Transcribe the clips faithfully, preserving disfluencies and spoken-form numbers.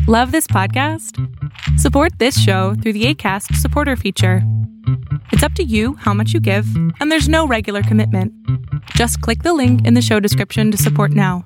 Love this podcast? Support this show through the Acast supporter feature. It's up to you how much you give, and there's no regular commitment. Just click the link in the show description to support now.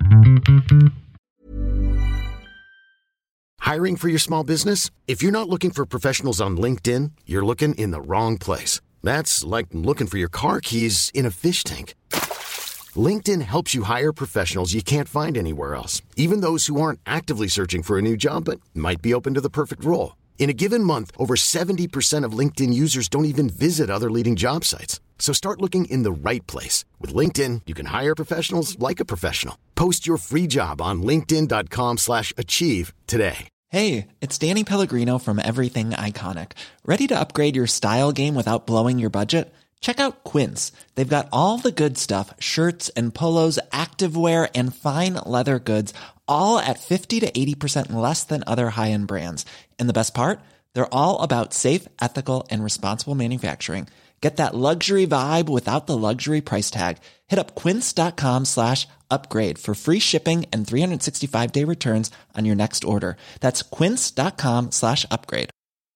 Hiring for your small business? If you're not looking for professionals on LinkedIn, you're looking in the wrong place. That's like looking for your car keys in a fish tank. LinkedIn helps you hire professionals you can't find anywhere else, even those who aren't actively searching for a new job but might be open to the perfect role. In a given month, over seventy percent of LinkedIn users don't even visit other leading job sites. So start looking in the right place. With LinkedIn, you can hire professionals like a professional. Post your free job on linkedin.com slash achieve today. Hey, it's Danny Pellegrino from Everything Iconic. Ready to upgrade your style game without blowing your budget? Check out Quince. They've got all the good stuff, shirts and polos, activewear, and fine leather goods, all at fifty to eighty percent less than other high-end brands. And the best part? They're all about safe, ethical, and responsible manufacturing. Get that luxury vibe without the luxury price tag. Hit up quince.com slash upgrade for free shipping and three sixty-five day returns on your next order. That's quince.com slash upgrade.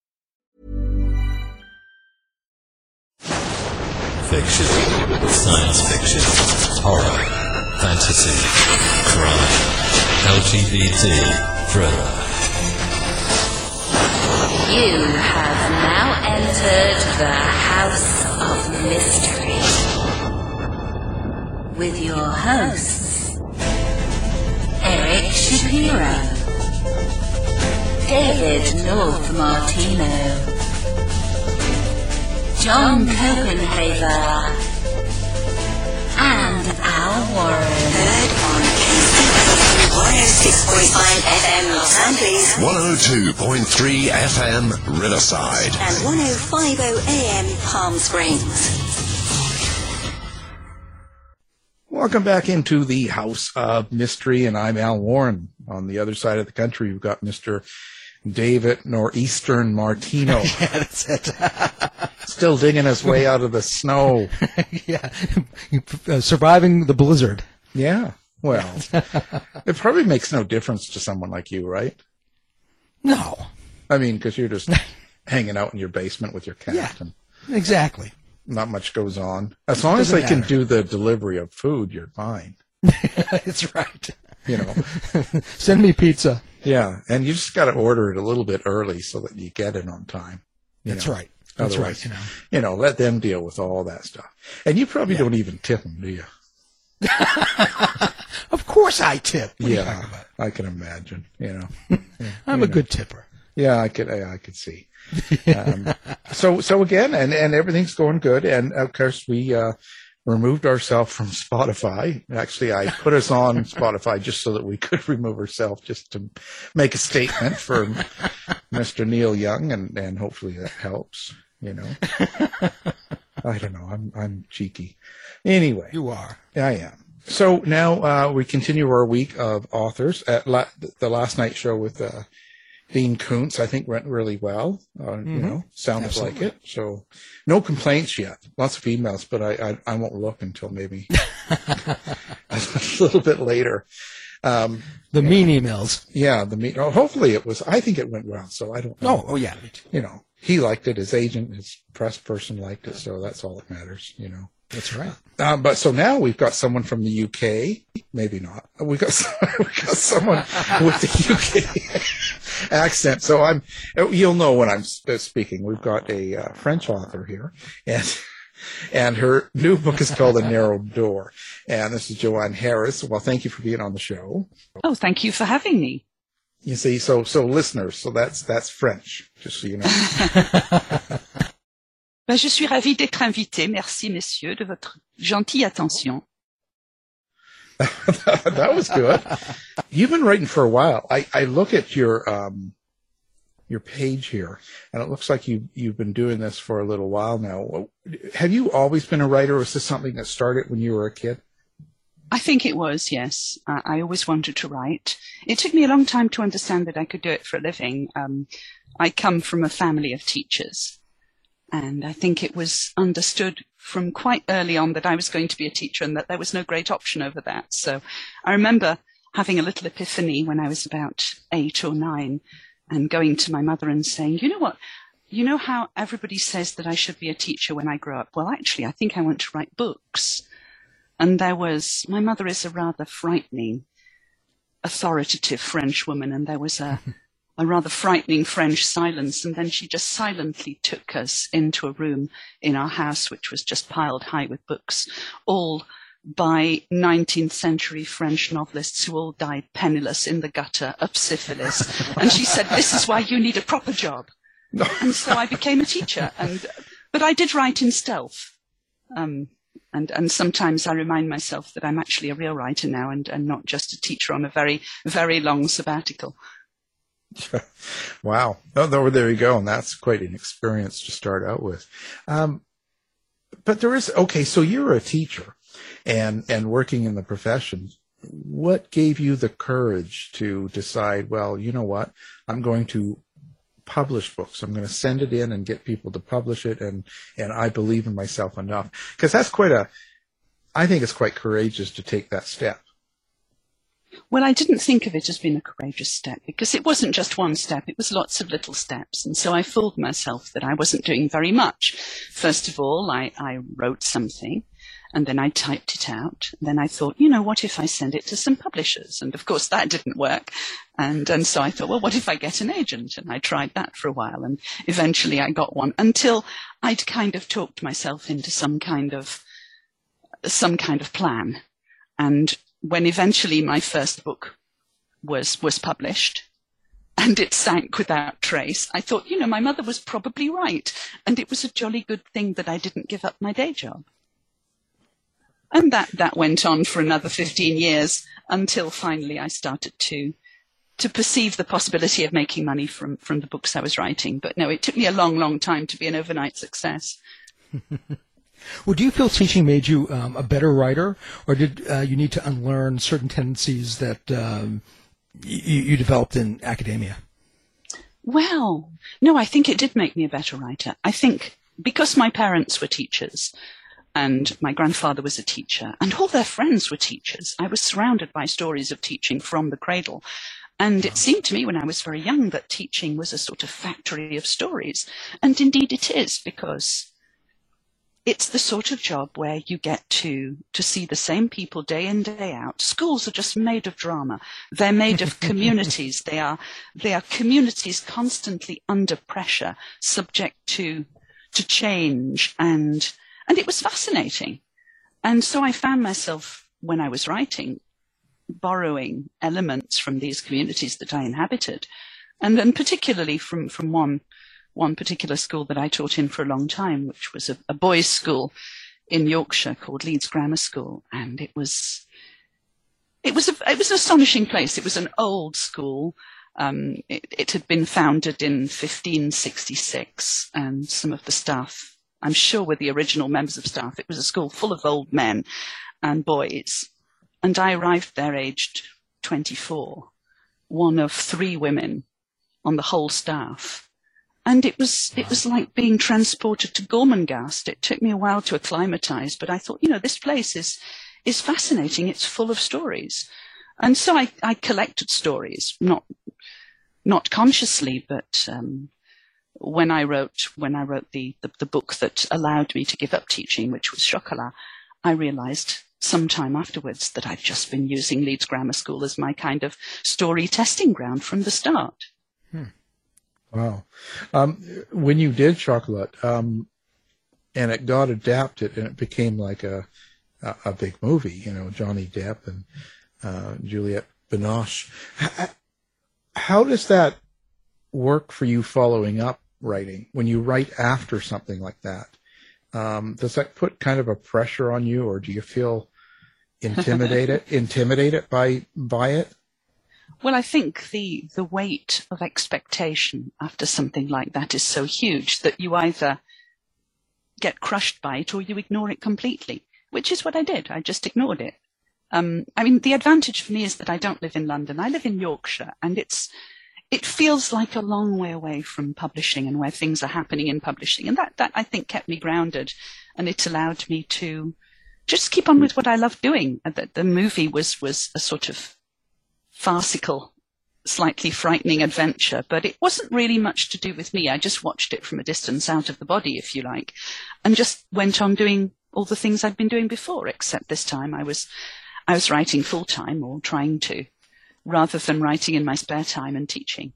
Fiction, science fiction, horror, fantasy, crime, L G B T, thriller. You have now entered the House of Mystery with your hosts, Eric Shapiro, David North Martino, John Copenhaver, and Al Warren. Heard on one oh six point five F M Los Angeles, one oh two point three F M Riverside, and one oh five point oh A M Palm Springs. Welcome back into the House of Mystery, and I'm Al Warren. On the other side of the country, we've got Mister David Northeastern Martino. Yeah, that's it. Still digging his way out of the snow. Yeah, uh, surviving the blizzard. Yeah, well, it probably makes no difference to someone like you, right? No. I mean, because you're just hanging out in your basement with your cat. Yeah, and exactly. Not much goes on. As long as they matter. can do the delivery of food, you're fine. That's right. You know. Send me pizza. Yeah, and you just got to order it a little bit early so that you get it on time. That's know. right. That's Otherwise, right. You know. you know, let them deal with all that stuff. And you probably Yeah. don't even tip them, do you? Of course I tip. What are you Yeah, talking about? I can imagine. You know, I'm you a know. good tipper. Yeah, I could. I, I could see. Um, so, so again, and and everything's going good. And of course, we uh, removed ourselves from Spotify. Actually, I put us on Spotify just so that we could remove ourselves, just to make a statement for Mister Neil Young, and and hopefully that helps. You know, I don't know. I'm I'm cheeky. Anyway, You are. I am. So now uh, we continue our week of authors. At la- the last night show with uh, Dean Koontz, I think, went really well. Uh, Mm-hmm. You know, sounded Absolutely. like it. So no complaints yet. Lots of emails, but I I, I won't look until maybe a little bit later. Um, The mean emails. yeah, the meet. Oh, hopefully it was. I think it went well. So I don't know. Oh, oh yeah. You know, he liked it. His agent, his press person liked it. So that's all that matters. You know. That's right. Um, but so now we've got someone from the U K. Maybe not. We got we got someone with the U K accent. So I'm. You'll know when I'm speaking. We've got a uh, French author here, and and her new book is called A Narrow Door. And this is Joanne Harris. Well, thank you for being on the show. Oh, thank you for having me. You see, so so listeners, so that's that's French, just so you know. Ben, je suis ravie d'être invitée. Merci, messieurs, de votre gentille attention. That was good. You've been writing for a while. I, I look at your um your page here, and it looks like you you've been doing this for a little while now. Have you always been a writer, or is this something that started when you were a kid? I think it was, yes. Uh, I always wanted to write. It took me a long time to understand that I could do it for a living. Um, I come from a family of teachers, and I think it was understood from quite early on that I was going to be a teacher and that there was no great option over that. So I remember having a little epiphany when I was about eight or nine and going to my mother and saying, you know what, you know how everybody says that I should be a teacher when I grow up? Well, actually, I think I want to write books. And there was, my mother is a rather frightening, authoritative French woman, and there was a, a rather frightening French silence. And then she just silently took us into a room in our house, which was just piled high with books, all by nineteenth century French novelists who all died penniless in the gutter of syphilis. And she said, this is why you need a proper job. And so I became a teacher. And but I did write in stealth. Um, and, and sometimes I remind myself that I'm actually a real writer now and, and not just a teacher on a very, very long sabbatical. Wow. Oh, there you go. And that's quite an experience to start out with. Um, but there is, okay, so you're a teacher. And, and working in the profession, what gave you the courage to decide, well, you know what, I'm going to publish books. I'm going to send it in and get people to publish it. And, and I believe in myself enough. Because that's quite a, I think it's quite courageous to take that step. Well, I didn't think of it as being a courageous step because it wasn't just one step. It was lots of little steps. And so I fooled myself that I wasn't doing very much. First of all, I, I wrote something. And then I typed it out. And then I thought, you know, what if I send it to some publishers? And of course that didn't work. And, and so I thought, well, what if I get an agent? And I tried that for a while. And eventually I got one until I'd kind of talked myself into some kind of, some kind of plan. And when eventually my first book was, was published and it sank without trace, I thought, you know, my mother was probably right. And it was a jolly good thing that I didn't give up my day job. And that, that went on for another fifteen years until finally I started to to perceive the possibility of making money from, from the books I was writing. But no, it took me a long, long time to be an overnight success. Well, do you feel teaching made you um, a better writer, or did uh, you need to unlearn certain tendencies that um, you, you developed in academia? Well, no, I think it did make me a better writer. I think because my parents were teachers, and my grandfather was a teacher, and all their friends were teachers, I was surrounded by stories of teaching from the cradle. And it seemed to me when I was very young that teaching was a sort of factory of stories. And indeed it is, because it's the sort of job where you get to, to see the same people day in, day out. Schools are just made of drama. They're made of communities. They are, they are communities constantly under pressure, subject to, to change, and And it was fascinating. And so I found myself, when I was writing, borrowing elements from these communities that I inhabited. And then particularly from, from one, one particular school that I taught in for a long time, which was a, a boys' school in Yorkshire called Leeds Grammar School. And it was, it was a, it was an astonishing place. It was an old school. Um, it, it had been founded in fifteen sixty-six, and some of the staff, I'm sure, were the original members of staff. It was a school full of old men and boys. And I arrived there aged twenty-four, one of three women on the whole staff. And it was, it was like being transported to Gormenghast. It took me a while to acclimatize, but I thought, you know, this place is, is fascinating. It's full of stories. And so I, I collected stories, not, not consciously, but, um, when I wrote, when I wrote the, the, the book that allowed me to give up teaching, which was Chocolat, I realized some time afterwards that I'd just been using Leeds Grammar School as my kind of story testing ground from the start. Hmm. Wow. Um, when you did Chocolat, um, and it got adapted and it became like a, a, a big movie, you know, Johnny Depp and, uh, Juliette Binoche. How, how does that work for you following up writing when you write after something like that? Um, does that put kind of a pressure on you, or do you feel intimidated, intimidated by, by it? Well, I think the, the weight of expectation after something like that is so huge that you either get crushed by it or you ignore it completely, which is what I did. I just ignored it. Um, I mean, the advantage for me is that I don't live in London. I live in Yorkshire, and it's, it feels like a long way away from publishing and where things are happening in publishing. And that, that I think kept me grounded, and it allowed me to just keep on with what I love doing. The, the movie was, was a sort of farcical, slightly frightening adventure, but it wasn't really much to do with me. I just watched it from a distance, out of the body, if you like, and just went on doing all the things I'd been doing before, except this time I was, I was writing full time, or trying to, rather than writing in my spare time and teaching.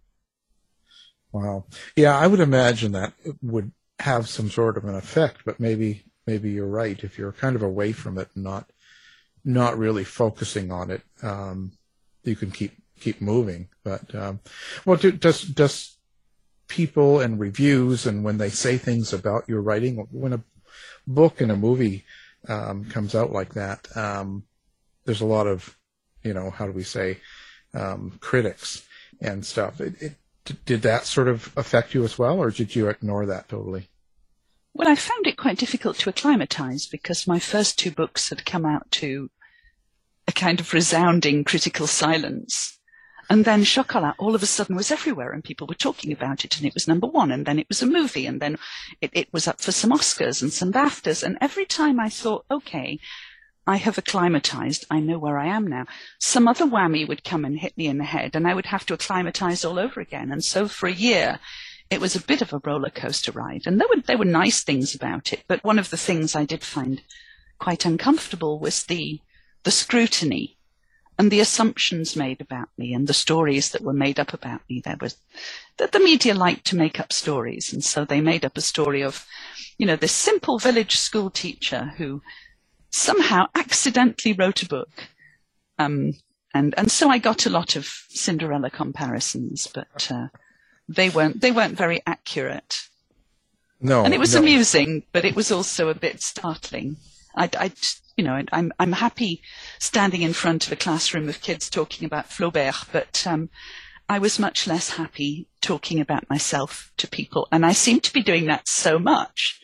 Wow. Yeah, I would imagine that it would have some sort of an effect, but maybe maybe you're right. If you're kind of away from it and not not really focusing on it, um, you can keep keep moving. But um, well, do, does does people and reviews, and when they say things about your writing, when a book and a movie um, comes out like that, um, there's a lot of, you know, how do we say, um, critics and stuff. It, it, did that sort of affect you as well, or did you ignore that totally? Well, I found it quite difficult to acclimatise, because my first two books had come out to a kind of resounding critical silence. And then Chocolat all of a sudden was everywhere, and people were talking about it, and it was number one, and then it was a movie, and then it, it was up for some Oscars and some BAFTAs. And every time I thought, okay, I have acclimatized, I know where I am now, some other whammy would come and hit me in the head, and I would have to acclimatize all over again. And so for a year, it was a bit of a roller coaster ride. And there were, there were nice things about it, but one of the things I did find quite uncomfortable was the, the scrutiny and the assumptions made about me, and the stories that were made up about me. There was that the media liked to make up stories, and so they made up a story of, you know, this simple village school teacher who somehow accidentally wrote a book, um, and and so I got a lot of Cinderella comparisons, but uh, they weren't they weren't very accurate. No, and it was no. amusing, but it was also a bit startling. I, I you know, I'm I'm happy standing in front of a classroom of kids talking about Flaubert, but um, I was much less happy talking about myself to people, and I seem to be doing that so much.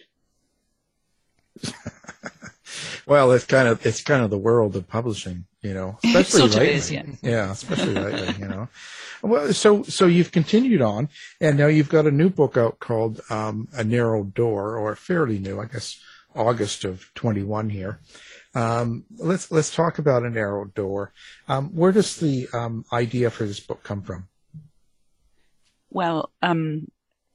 Well, it's kind of it's kind of the world of publishing, you know, especially sort lately. of is, yeah. Yeah, especially lately, you know. Well, so so you've continued on, and now you've got a new book out called um, A Narrow Door, or fairly new, I guess, August of twenty-one here. Um, let's let's talk about A Narrow Door. Um, where does the um, idea for this book come from? Well, um,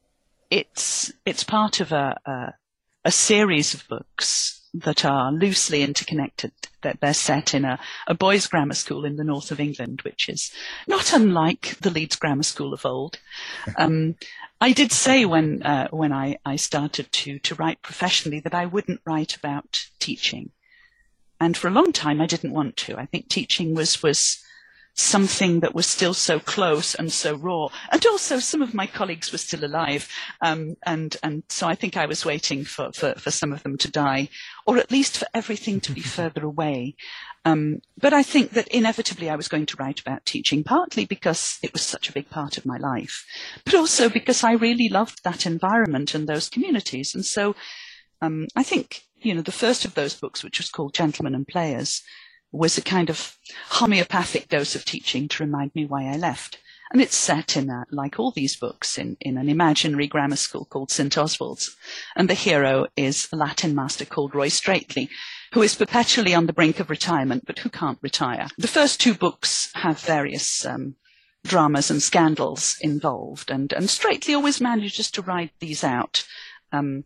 it's it's part of a, a a series of books that are loosely interconnected. That they're set in a, a boys' grammar school in the north of England, which is not unlike the Leeds Grammar School of old. Um, I did say when uh, when I, I started to to write professionally that I wouldn't write about teaching. And for a long time, I didn't want to. I think teaching was, was something that was still so close and so raw. And also some of my colleagues were still alive. Um, and, and so I think I was waiting for, for, for some of them to die, or at least for everything to be further away. Um, but I think that inevitably I was going to write about teaching, partly because it was such a big part of my life, but also because I really loved that environment and those communities. And so um, I think, you know, the first of those books, which was called Gentlemen and Players, was a kind of homeopathic dose of teaching to remind me why I left. And it's set in, a, like all these books, in, in an imaginary grammar school called Saint Oswald's. And the hero is a Latin master called Roy Straightley, who is perpetually on the brink of retirement, but who can't retire. The first two books have various um, dramas and scandals involved, and, and Straightley always manages to ride these out. Um,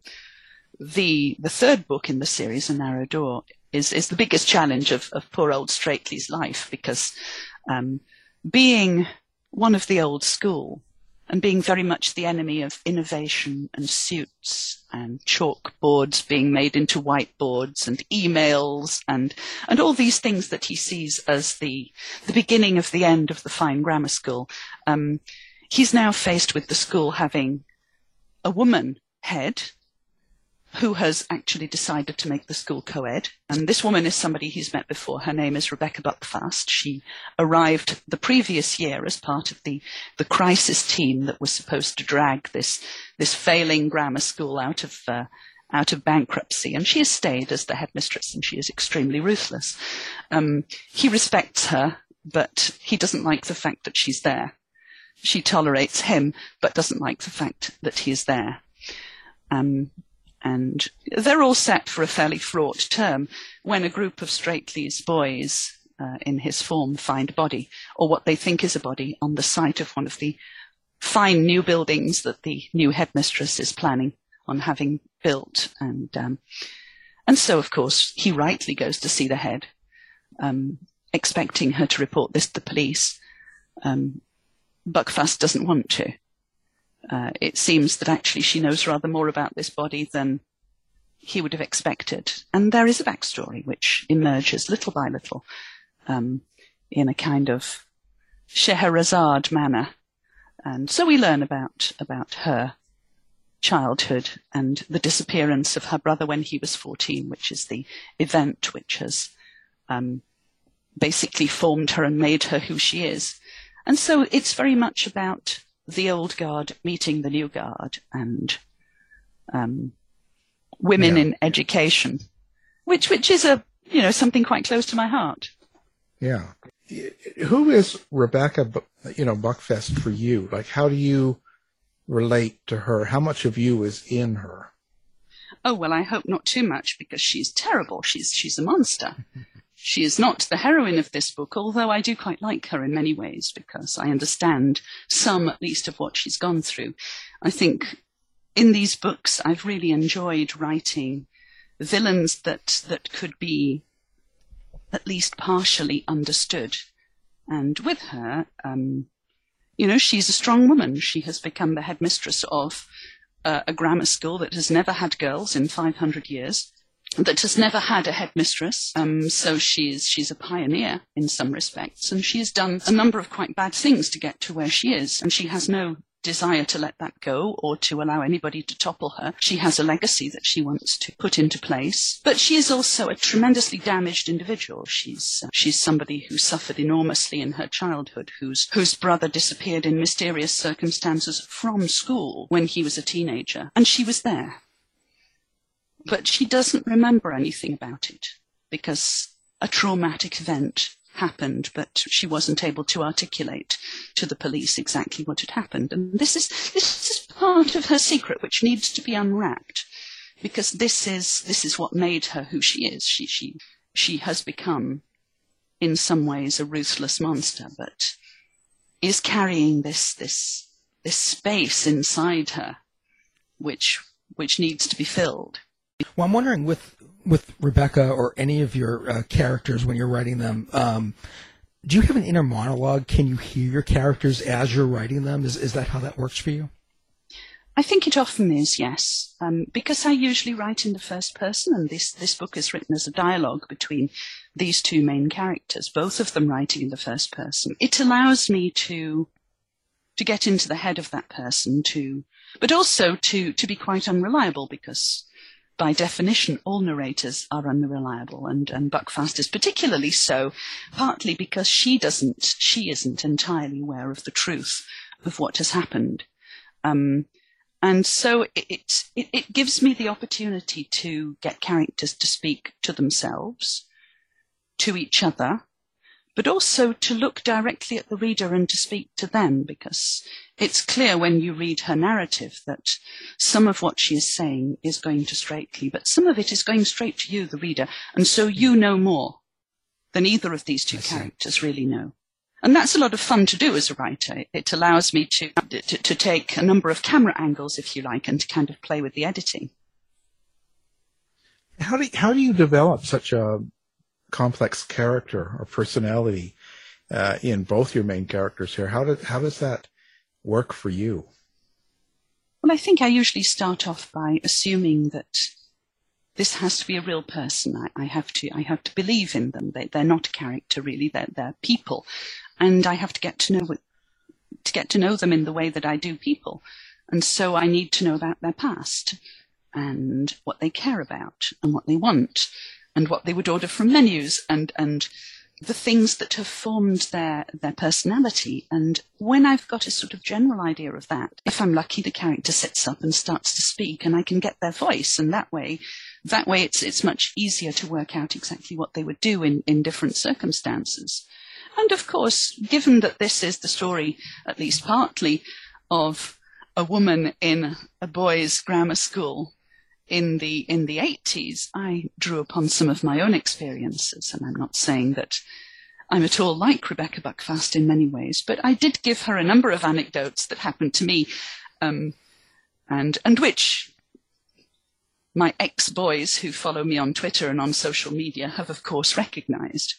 The the third book in the series, A Narrow Door, is, is the biggest challenge of, of poor old Straightley's life, because um, being one of the old school and being very much the enemy of innovation and suits and chalkboards being made into whiteboards and emails and and all these things that he sees as the the beginning of the end of the fine grammar school, um, he's now faced with the school having a woman head who has actually decided to make the school co-ed. And this woman is somebody he's met before. Her name is Rebecca Buckfast. She arrived the previous year as part of the, the crisis team that was supposed to drag this, this failing grammar school out of, uh, out of bankruptcy. And she has stayed as the headmistress, and she is extremely ruthless. Um, he respects her, but he doesn't like the fact that she's there. She tolerates him, but doesn't like the fact that he is there. Um, And they're all set for a fairly fraught term when a group of Straightley's boys uh, in his form, find body, or what they think is a body, on the site of one of the fine new buildings that the new headmistress is planning on having built. And um, and so, of course, he rightly goes to see the head, um, expecting her to report this to the police. Um, Buckfast doesn't want to. Uh, it seems that actually she knows rather more about this body than he would have expected. And there is a backstory which emerges little by little um, in a kind of Scheherazade manner. And so we learn about, about her childhood and the disappearance of her brother when he was fourteen, which is the event which has um, basically formed her and made her who she is. And so it's very much about the old guard meeting the new guard and um, women yeah. in education, which which is a you know something quite close to my heart. Yeah. Who is Rebecca, you know, Buckfast for you? Like, how do you relate to her? How much of you is in her? Oh, well, I hope not too much, because she's terrible. She's she's a monster. She is not the heroine of this book, although I do quite like her in many ways, because I understand some, at least, of what she's gone through. I think in these books I've really enjoyed writing villains that that could be at least partially understood. And with her, um, you know, she's a strong woman. She has become the headmistress of uh, a grammar school that has never had girls in five hundred years. That has never had a headmistress, um, so she's she's a pioneer in some respects, and she has done a number of quite bad things to get to where she is, and she has no desire to let that go or to allow anybody to topple her. She has a legacy that she wants to put into place, but she is also a tremendously damaged individual. She's uh, she's somebody who suffered enormously in her childhood, whose whose brother disappeared in mysterious circumstances from school when he was a teenager, and she was there. But she doesn't remember anything about it because a traumatic event happened, but she wasn't able to articulate to the police exactly what had happened. And this is this is part of her secret, which needs to be unwrapped, because this is this is what made her who she is. She she she has become, in some ways, a ruthless monster, but is carrying this this this space inside her, which which needs to be filled. Well, I'm wondering with with Rebecca or any of your uh, characters when you're writing them, um, do you have an inner monologue? Can you hear your characters as you're writing them? Is is that how that works for you? I think it often is, yes, um, because I usually write in the first person, and this this book is written as a dialogue between these two main characters, both of them writing in the first person. It allows me to to get into the head of that person, to but also to to be quite unreliable, because by definition, all narrators are unreliable, and, and Buckfast is particularly so, partly because she doesn't, she isn't entirely aware of the truth of what has happened. Um, and so it, it, it gives me the opportunity to get characters to speak to themselves, to each other, but also to look directly at the reader and to speak to them, because it's clear when you read her narrative that some of what she is saying is going to Straightley, but some of it is going straight to you, the reader, and so you know more than either of these two characters really know. And that's a lot of fun to do as a writer. It allows me to, to, to take a number of camera angles, if you like, and to kind of play with the editing. How do, how do you develop such a complex character or personality uh, in both your main characters here? How, do, how does that work for you? Well, I think I usually start off by assuming that this has to be a real person. I, I have to I have to believe in them. They, they're not a character, really. They're, they're people. And I have to get to know what, to get to know them in the way that I do people. And so I need to know about their past and what they care about and what they want and what they would order from menus and, and the things that have formed their, their personality. And when I've got a sort of general idea of that, if I'm lucky, the character sits up and starts to speak and I can get their voice. And that way, that way it's, it's much easier to work out exactly what they would do in, in different circumstances. And of course, given that this is the story, at least partly, of a woman in a boys' grammar school in the in the eighties, I drew upon some of my own experiences. And I'm not saying that I'm at all like Rebecca Buckfast in many ways, but I did give her a number of anecdotes that happened to me, um, and and which my ex-boys who follow me on Twitter and on social media have, of course, recognized.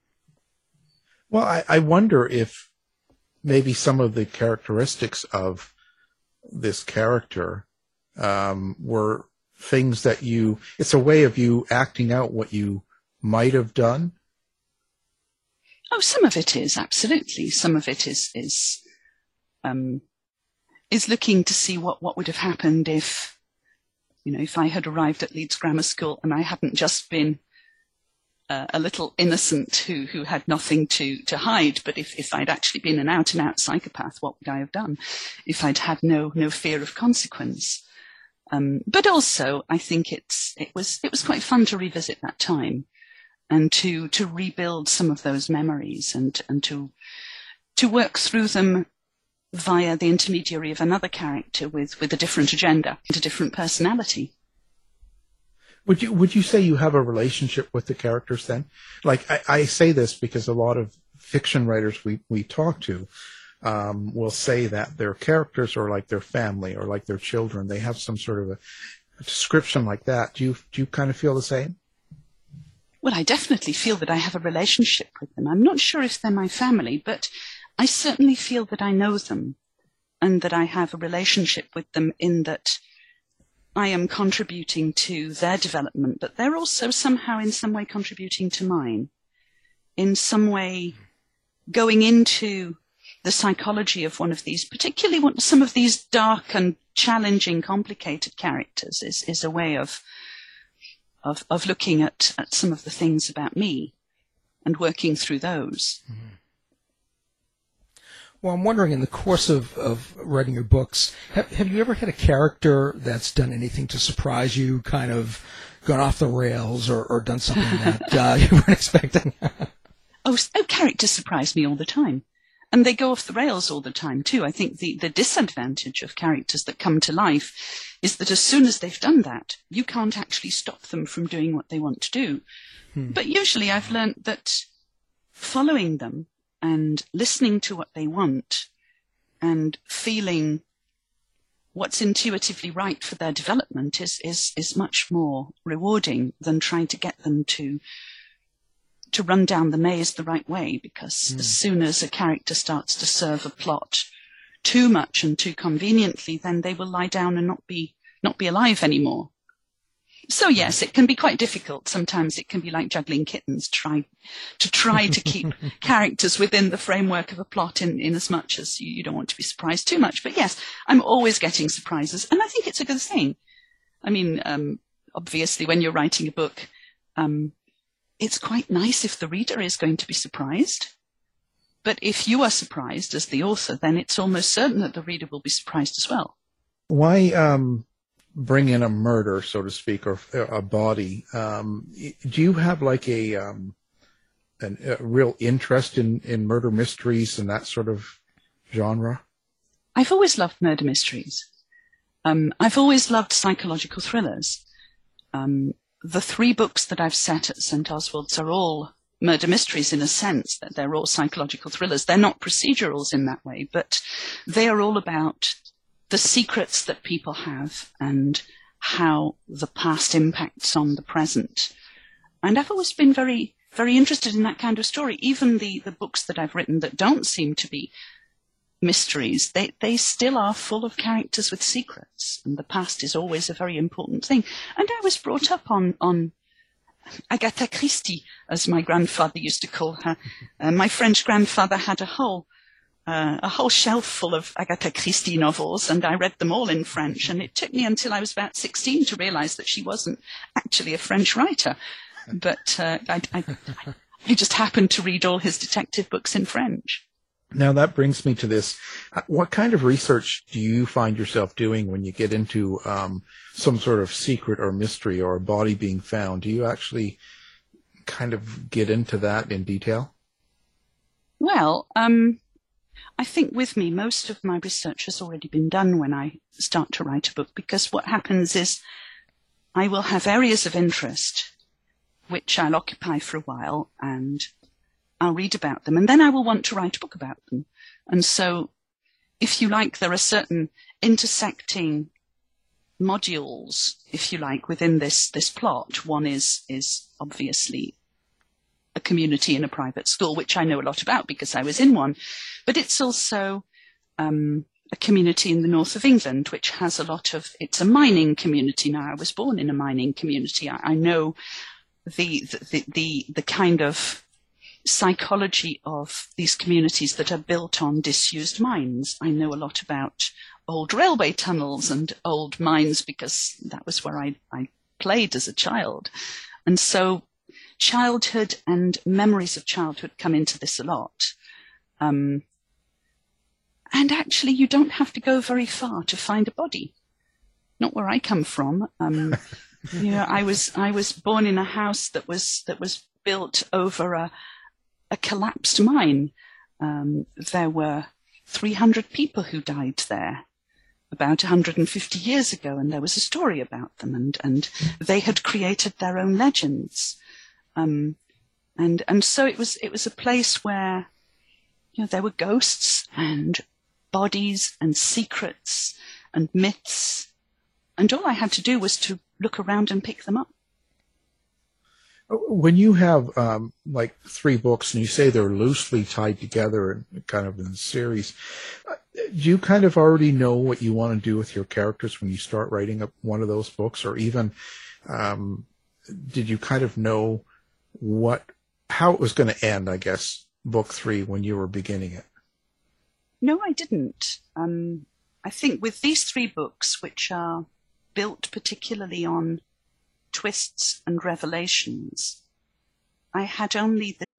Well, I, I wonder if maybe some of the characteristics of this character um, were things that you, it's a way of you acting out what you might have done. Oh, some of it is, absolutely. Some of it is, is, um, is looking to see what, what would have happened if, you know, if I had arrived at Leeds Grammar School and I hadn't just been uh, a little innocent who, who had nothing to, to hide, but if, if I'd actually been an out and out psychopath, what would I have done? If I'd had no, no fear of consequence. Um, but also I think it's, it was, it was quite fun to revisit that time and to, to rebuild some of those memories and, and to, to work through them via the intermediary of another character with, with a different agenda and a different personality. Would you would you say you have a relationship with the characters then? Like I, I say this because a lot of fiction writers we, we talk to um, will say that their characters are like their family or like their children. They have some sort of a, a description like that. Do you do you kind of feel the same? Well, I definitely feel that I have a relationship with them. I'm not sure if they're my family, but I certainly feel that I know them and that I have a relationship with them in that I am contributing to their development, but they're also somehow in some way contributing to mine, in some way going into the psychology of one of these, particularly one, some of these dark and challenging, complicated characters is, is a way of, of, of looking at, at some of the things about me and working through those. Mm-hmm. Well, I'm wondering, in the course of, of writing your books, have, have you ever had a character that's done anything to surprise you, kind of gone off the rails or, or done something that uh, you weren't expecting? oh, oh, characters surprise me all the time. And they go off the rails all the time, too. I think the, the disadvantage of characters that come to life is that as soon as they've done that, you can't actually stop them from doing what they want to do. Hmm. But usually I've learnt that following them and listening to what they want and feeling what's intuitively right for their development is, is, is much more rewarding than trying to get them to to run down the maze the right way, because mm. as soon as a character starts to serve a plot too much and too conveniently, then they will lie down and not be not be alive anymore. So yes, it can be quite difficult. Sometimes it can be like juggling kittens, try to try to keep characters within the framework of a plot in, in as much as you, you don't want to be surprised too much. But yes, I'm always getting surprises, and I think it's a good thing. I mean, um, obviously, when you're writing a book, um, it's quite nice if the reader is going to be surprised. But if you are surprised as the author, then it's almost certain that the reader will be surprised as well. Why um, bring in a murder, so to speak, or a body? Um, do you have like a, um, an, a real interest in, in murder mysteries and that sort of genre? I've always loved murder mysteries. Um, I've always loved psychological thrillers. Um, the three books that I've set at Saint Oswald's are all murder mysteries in a sense, that they're all psychological thrillers. They're not procedurals in that way, but they are all about the secrets that people have and how the past impacts on the present. And I've always been very, very interested in that kind of story. Even the, the books that I've written that don't seem to be mysteries, they, they still are full of characters with secrets. And the past is always a very important thing. And I was brought up on, on Agatha Christie, as my grandfather used to call her. Uh, my French grandfather had a whole uh, a whole shelf full of Agatha Christie novels, and I read them all in French. And it took me until I was about sixteen to realize that she wasn't actually a French writer. But uh, I, I, I just happened to read all his detective books in French. Now that brings me to this. What kind of research do you find yourself doing when you get into um, some sort of secret or mystery or a body being found? Do you actually kind of get into that in detail? Well, um, I think with me, most of my research has already been done when I start to write a book, because what happens is I will have areas of interest which I'll occupy for a while, and I'll read about them, and then I will want to write a book about them. And so, if you like, there are certain intersecting modules, if you like, within this, this plot. One is, is obviously a community in a private school, which I know a lot about because I was in one, but it's also um, a community in the north of England, which has a lot of, it's a mining community. Now, I was born in a mining community. I, I know the, the, the, the kind of psychology of these communities that are built on disused mines. I know a lot about old railway tunnels and old mines because that was where I, I played as a child. And so childhood and memories of childhood come into this a lot. Um, and actually, you don't have to go very far to find a body. Not where I come from. Um, you know, I was I was born in a house that was that was built over a a collapsed mine. Um, there were three hundred people who died there about one hundred fifty years ago, and there was a story about them, and and they had created their own legends. Um, and, and so it was, it was a place where, you know, there were ghosts and bodies and secrets and myths. And all I had to do was to look around and pick them up. When you have, um, like three books and you say they're loosely tied together and kind of in series, do you kind of already know what you want to do with your characters when you start writing up one of those books? Or even, um, did you kind of know what, how it was going to end, I guess, book three when you were beginning it? No, I didn't. Um, I think with these three books, which are built particularly on twists and revelations, I had only the...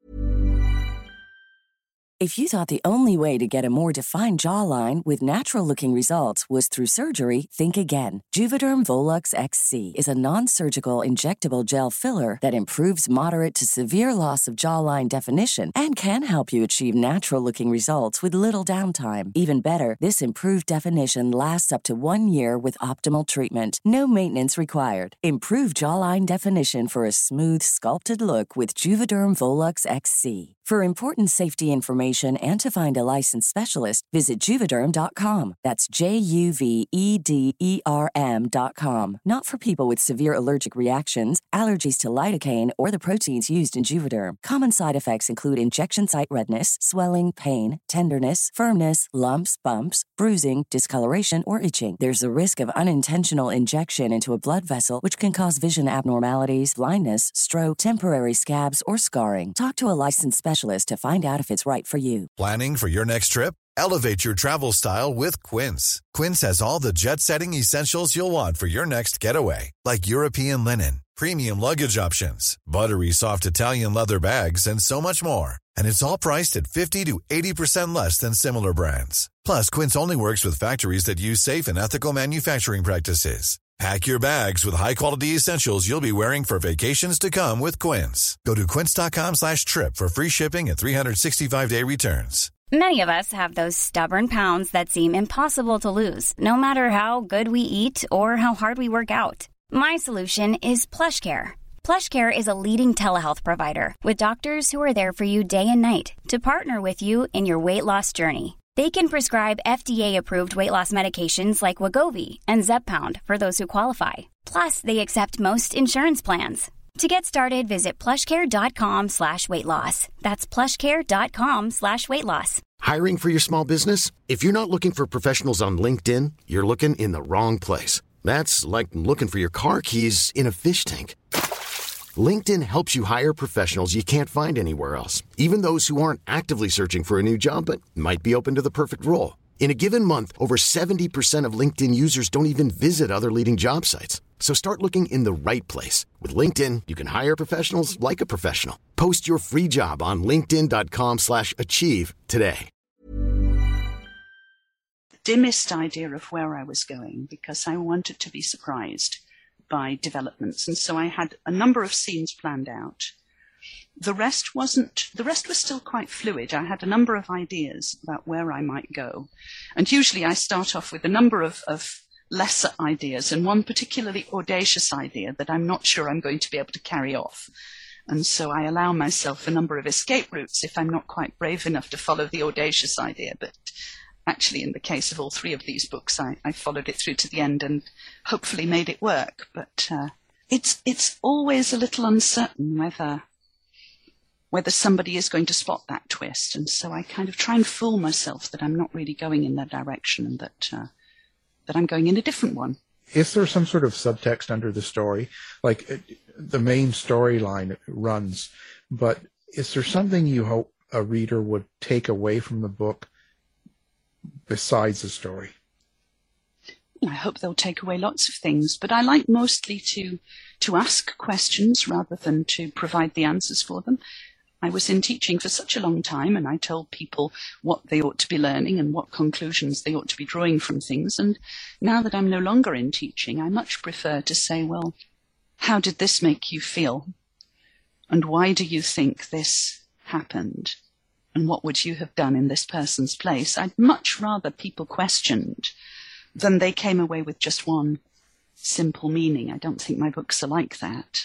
If you thought the only way to get a more defined jawline with natural-looking results was through surgery, think again. Juvederm Volux X C is a non-surgical injectable gel filler that improves moderate to severe loss of jawline definition and can help you achieve natural-looking results with little downtime. Even better, this improved definition lasts up to one year with optimal treatment. No maintenance required. Improve jawline definition for a smooth, sculpted look with Juvederm Volux X C. For important safety information and to find a licensed specialist, visit Juvederm dot com. That's J U V E D E R M dot com. Not for people with severe allergic reactions, allergies to lidocaine, or the proteins used in Juvederm. Common side effects include injection site redness, swelling, pain, tenderness, firmness, lumps, bumps, bruising, discoloration, or itching. There's a risk of unintentional injection into a blood vessel, which can cause vision abnormalities, blindness, stroke, temporary scabs, or scarring. Talk to a licensed specialist to find out if it's right for you. Planning for your next trip? Elevate your travel style with Quince. Quince has all the jet-setting essentials you'll want for your next getaway, like European linen, premium luggage options, buttery soft Italian leather bags, and so much more. And it's all priced at fifty to eighty percent less than similar brands. Plus, Quince only works with factories that use safe and ethical manufacturing practices. Pack your bags with high-quality essentials you'll be wearing for vacations to come with Quince. Go to quince.com slash trip for free shipping and three sixty-five day returns. Many of us have those stubborn pounds that seem impossible to lose, no matter how good we eat or how hard we work out. My solution is PlushCare. PlushCare is a leading telehealth provider with doctors who are there for you day and night to partner with you in your weight loss journey. They can prescribe F D A-approved weight loss medications like Wegovy and Zepbound for those who qualify. Plus, they accept most insurance plans. To get started, visit plushcare.com slash weight loss. That's plushcare.com slash weight loss. Hiring for your small business? If you're not looking for professionals on LinkedIn, you're looking in the wrong place. That's like looking for your car keys in a fish tank. LinkedIn helps you hire professionals you can't find anywhere else, even those who aren't actively searching for a new job but might be open to the perfect role. In a given month, over seventy percent of LinkedIn users don't even visit other leading job sites. So start looking in the right place. With LinkedIn, you can hire professionals like a professional. Post your free job on linkedin.com slash achieve today. Dimmest idea of where I was going because I wanted to be surprised by developments. And so I had a number of scenes planned out. The rest wasn't, the rest was still quite fluid. I had a number of ideas about where I might go. And usually I start off with a number of, of lesser ideas and one particularly audacious idea that I'm not sure I'm going to be able to carry off. And so I allow myself a number of escape routes if I'm not quite brave enough to follow the audacious idea. But actually, in the case of all three of these books, I, I followed it through to the end and hopefully made it work. But uh, it's it's always a little uncertain whether whether somebody is going to spot that twist. And so I kind of try and fool myself that I'm not really going in that direction and that uh, that I'm going in a different one. Is there some sort of subtext under the story? Like, the main storyline runs, but is there something you hope a reader would take away from the book besides the story? I hope they'll take away lots of things, but I like mostly to to ask questions rather than to provide the answers for them. I was in teaching for such a long time, and I told people what they ought to be learning and what conclusions they ought to be drawing from things. And now that I'm no longer in teaching, I much prefer to say, well, how did this make you feel? And why do you think this happened? And what would you have done in this person's place? I'd much rather people questioned than they came away with just one simple meaning. I don't think my books are like that.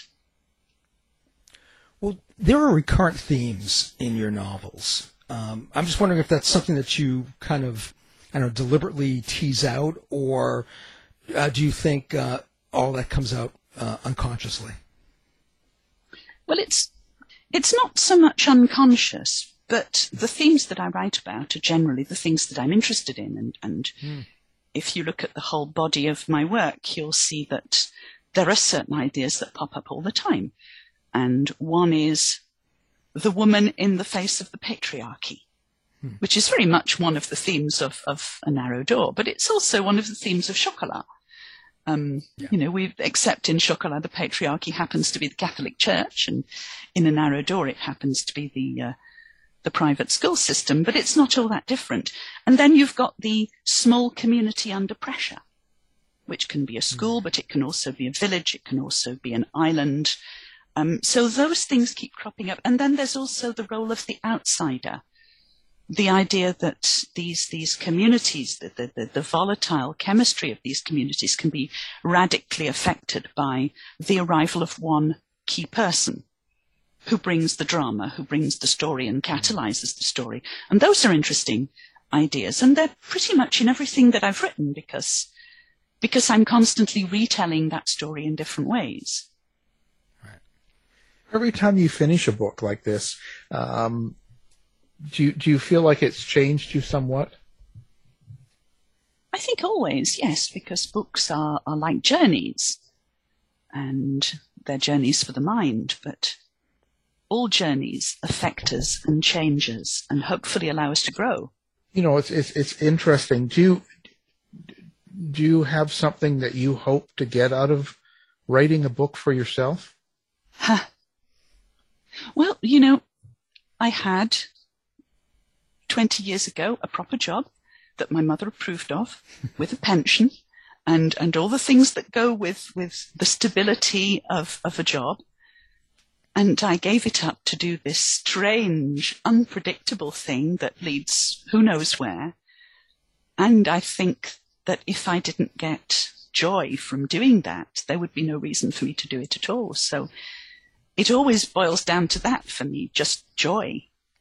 Well, there are recurrent themes in your novels. Um, I'm just wondering if that's something that you kind of, I don't know, deliberately tease out, or uh, do you think uh, all that comes out uh, unconsciously? Well, it's it's not so much unconscious, but the themes that I write about are generally the things that I'm interested in. And, and mm. if you look at the whole body of my work, you'll see that there are certain ideas that pop up all the time. And one is the woman in the face of the patriarchy, hmm. which is very much one of the themes of, of A Narrow Door, but it's also one of the themes of Chocolat. Um, yeah. You know, we except in Chocolat, the patriarchy happens to be the Catholic Church, and in A Narrow Door, it happens to be the uh, the private school system, but it's not all that different. And then you've got the small community under pressure, which can be a school, hmm. but it can also be a village, it can also be an island. Um, so those things keep cropping up. And then there's also the role of the outsider, the idea that these these communities, the, the, the, the volatile chemistry of these communities can be radically affected by the arrival of one key person who brings the drama, who brings the story and catalyzes the story. And those are interesting ideas. And they're pretty much in everything that I've written because, because I'm constantly retelling that story in different ways. Every time you finish a book like this, um, do you, do you feel like it's changed you somewhat? I think always, yes, because books are, are like journeys, and they're journeys for the mind, but all journeys affect us and change us and hopefully allow us to grow. You know, it's it's, it's interesting. Do you, do you have something that you hope to get out of writing a book for yourself? Huh. Well, you know, I had twenty years ago a proper job that my mother approved of with a pension and, and all the things that go with, with the stability of, of a job. And I gave it up to do this strange, unpredictable thing that leads who knows where. And I think that if I didn't get joy from doing that, there would be no reason for me to do it at all. So it always boils down to that for me, just joy.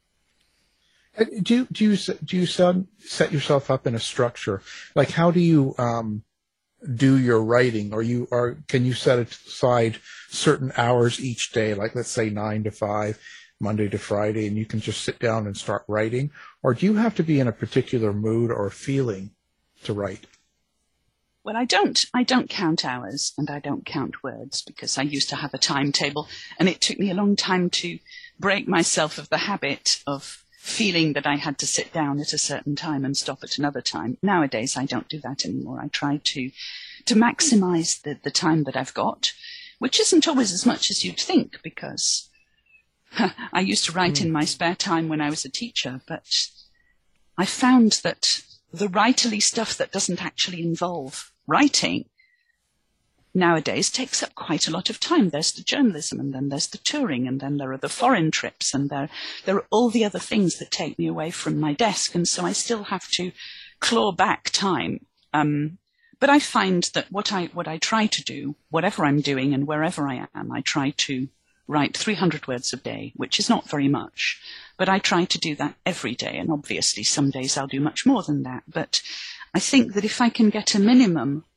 Do you, do you, do you set yourself up in a structure? Like, how do you um, do your writing? Or you or can you set aside certain hours each day, like let's say nine to five, Monday to Friday, and you can just sit down and start writing? Or do you have to be in a particular mood or feeling to write? Well, I don't, I don't count hours and I don't count words because I used to have a timetable, and it took me a long time to break myself of the habit of feeling that I had to sit down at a certain time and stop at another time. Nowadays, I don't do that anymore. I try to, to maximize the, the time that I've got, which isn't always as much as you'd think because I used to write mm. in my spare time when I was a teacher, but I found that the writerly stuff that doesn't actually involve writing nowadays takes up quite a lot of time. There's the journalism, and then there's the touring, and then there are the foreign trips, and there, there are all the other things that take me away from my desk, and so I still have to claw back time. Um, but I find that what I what I try to do, whatever I'm doing and wherever I am, I try to write three hundred words a day, which is not very much, but I try to do that every day. And obviously some days I'll do much more than that. But I think that if I can get a minimum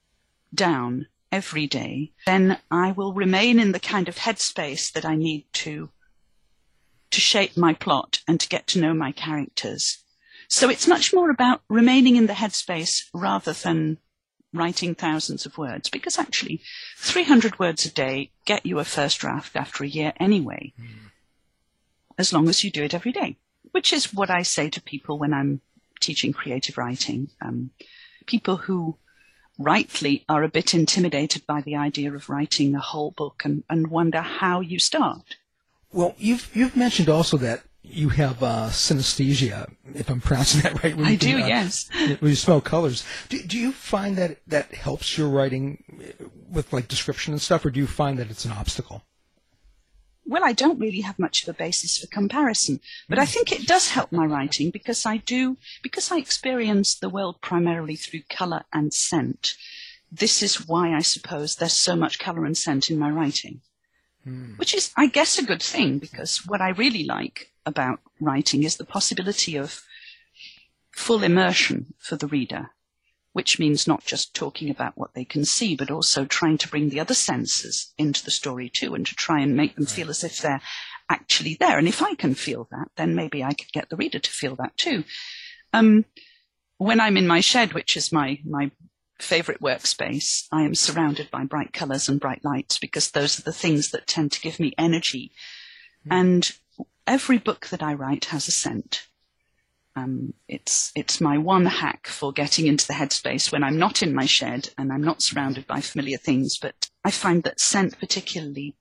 down every day, then I will remain in the kind of headspace that I need to to shape my plot and to get to know my characters. So it's much more about remaining in the headspace rather than writing thousands of words, because actually three hundred words a day get you a first draft after a year anyway, mm. as long as you do it every day, which is what I say to people when I'm teaching creative writing. Um, people who rightly are a bit intimidated by the idea of writing a whole book and, and wonder how you start. Well, you've you've mentioned also that you have uh, synesthesia, if I'm pronouncing that right. I you do, can, uh, yes. When you smell colors. Do, do you find that that helps your writing with, like, description and stuff, or do you find that it's an obstacle? Well, I don't really have much of a basis for comparison, but mm. I think it does help my writing because I do, because I experience the world primarily through colour and scent. This is why I suppose there's so much colour and scent in my writing. Which is, I guess, a good thing, because what I really like about writing is the possibility of full immersion for the reader, which means not just talking about what they can see, but also trying to bring the other senses into the story too, and to try and make them feel as if they're actually there. And if I can feel that, then maybe I could get the reader to feel that too. Um, when I'm in my shed, which is my, my favorite workspace, I am surrounded by bright colors and bright lights because those are the things that tend to give me energy. Mm. And every book that I write has a scent. Um, it's, it's my one hack for getting into the headspace when I'm not in my shed and I'm not surrounded by familiar things. But I find that scent particularly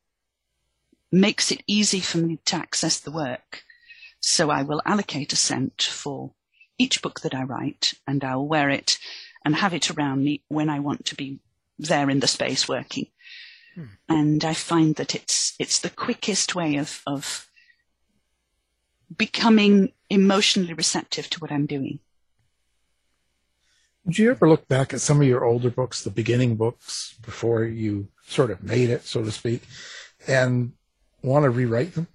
makes it easy for me to access the work. So I will allocate a scent for each book that I write, and I'll wear it and have it around me when I want to be there in the space working. Hmm. And I find that it's it's the quickest way of, of becoming emotionally receptive to what I'm doing. Did you ever look back at some of your older books, the beginning books, before you sort of made it, so to speak, and want to rewrite them?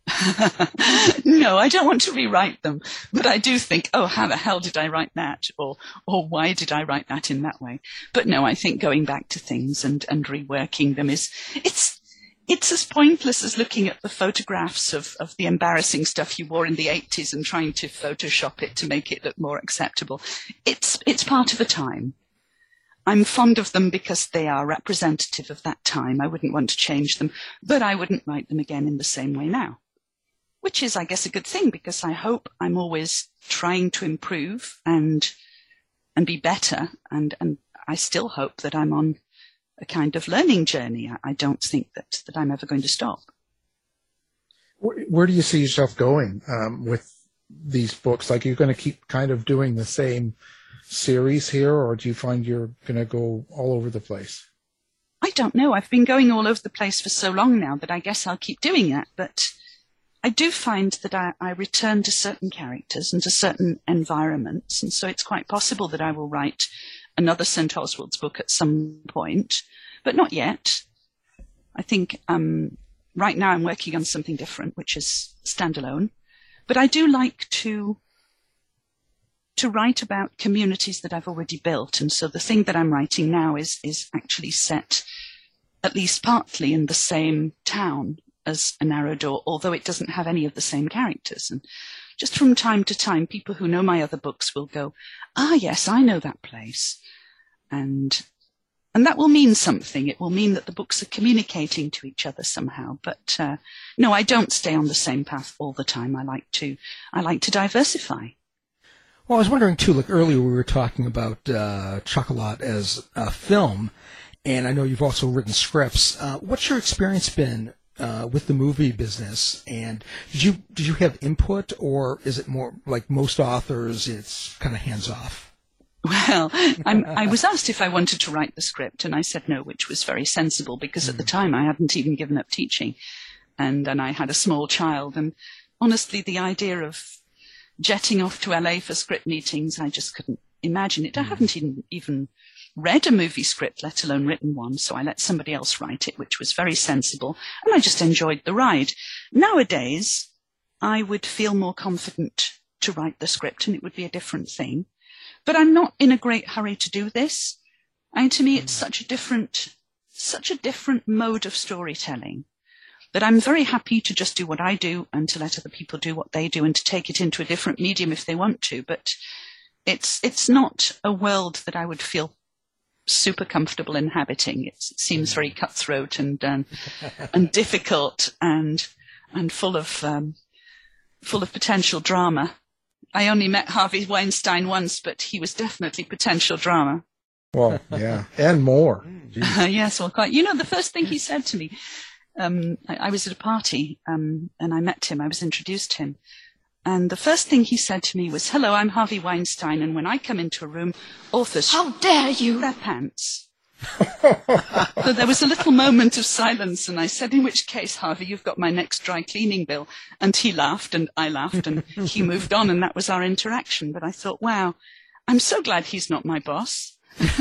No, I don't want to rewrite them, but I do think, oh, how the hell did I write that? Or, or why did I write that in that way? But no, I think going back to things and, and reworking them is, it's, it's as pointless as looking at the photographs of, of the embarrassing stuff you wore in the eighties and trying to Photoshop it to make it look more acceptable. It's, it's part of a time. I'm fond of them because they are representative of that time. I wouldn't want to change them, but I wouldn't write them again in the same way now. Which is, I guess, a good thing, because I hope I'm always trying to improve and and be better. And, and I still hope that I'm on a kind of learning journey. I, I don't think that, that I'm ever going to stop. Where, where do you see yourself going um, with these books? Like, you're going to keep kind of doing the same series here, or do you find you're going to go all over the place? I don't know. I've been going all over the place for so long now that I guess I'll keep doing that. But I do find that I, I return to certain characters and to certain environments, and so it's quite possible that I will write another Saint Oswald's book at some point, but not yet. I think um, right now I'm working on something different, which is standalone, but I do like to to write about communities that I've already built, and so the thing that I'm writing now is is actually set at least partly in the same town as A Narrow Door, although it doesn't have any of the same characters. And just from time to time, people who know my other books will go, ah, yes, I know that place. And and that will mean something. It will mean that the books are communicating to each other somehow. But uh, no, I don't stay on the same path all the time. I like to, I like to diversify. Well, I was wondering, too, like earlier we were talking about uh, Chocolat as a film, and I know you've also written scripts. Uh, what's your experience been Uh, with the movie business, and did you did you have input, or is it more like most authors, it's kind of hands off? Well, I'm, I was asked if I wanted to write the script, and I said no, which was very sensible, because at the time I hadn't even given up teaching, and and I had a small child, and honestly, the idea of jetting off to L A for script meetings, I just couldn't imagine it. I haven't even even read a movie script, let alone written one, so I let somebody else write it, which was very sensible, and I just enjoyed the ride. Nowadays, I would feel more confident to write the script, and it would be a different thing. But I'm not in a great hurry to do this. And to me, it's such a different, such a different mode of storytelling that I'm very happy to just do what I do and to let other people do what they do and to take it into a different medium if they want to. But it's it's not a world that I would feel super comfortable inhabiting. It's, it seems very cutthroat and um, and difficult and and full of um, full of potential drama. I only met Harvey Weinstein once, but he was definitely potential drama. Well, yeah, and more. Uh, yes, well, quite. You know, the first thing he said to me, um, I, I was at a party um, and I met him. I was introduced to him. And the first thing he said to me was, "Hello, I'm Harvey Weinstein, and when I come into a room, authors..." "How dare you!" "Their pants." So there was a little moment of silence, and I said, "In which case, Harvey, you've got my next dry cleaning bill." And he laughed, and I laughed, and he moved on, and that was our interaction. But I thought, wow, I'm so glad he's not my boss.